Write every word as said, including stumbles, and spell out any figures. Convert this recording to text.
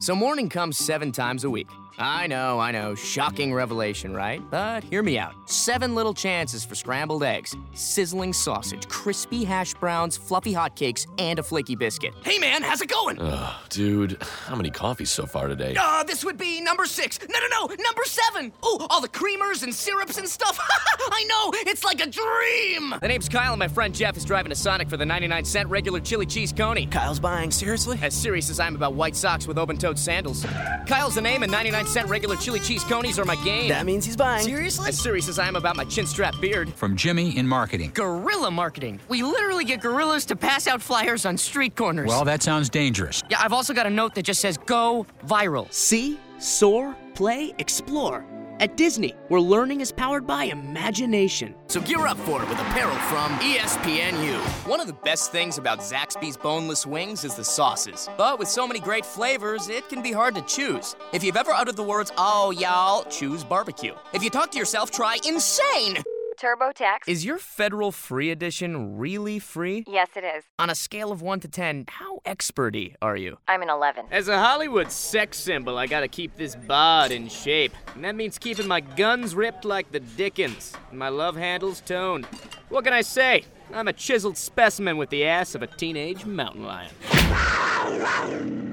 So morning comes seven times a week. I know, I know, shocking revelation, right? But hear me out. Seven little chances for scrambled eggs, sizzling sausage, crispy hash browns, fluffy hotcakes, and a flaky biscuit. Hey man, how's it going? Ugh, dude, how many coffees so far today? Uh, this would be number six. No, no, no, number seven. Oh, all the creamers and syrups and stuff. I know, it's like a dream. The name's Kyle and my friend Jeff is driving to Sonic for the ninety-nine cent regular chili cheese coney. Kyle's buying, seriously? As serious as I am about white socks with open-toed sandals. Kyle's the name and ninety-nine cent regular chili cheese conies are my game. That means he's buying. Seriously? As serious as I am about my chin-strap beard. From Jimmy in marketing. Guerrilla marketing. We literally get gorillas to pass out flyers on street corners. Well, that sounds dangerous. Yeah, I've also got a note that just says, go viral. See, soar, play, explore. At Disney, where learning is powered by imagination. So gear up for it with apparel from E S P N U. One of the best things about Zaxby's boneless wings is the sauces. But with so many great flavors, it can be hard to choose. If you've ever uttered the words, oh, y'all, choose barbecue. If you talk to yourself, try insane. TurboTax. Is your federal free edition really free? Yes, it is. On a scale of one to ten, how experty are you? I'm an eleven. As a Hollywood sex symbol, I gotta keep this bod in shape. And that means keeping my guns ripped like the Dickens, and my love handles toned. What can I say? I'm a chiseled specimen with the ass of a teenage mountain lion.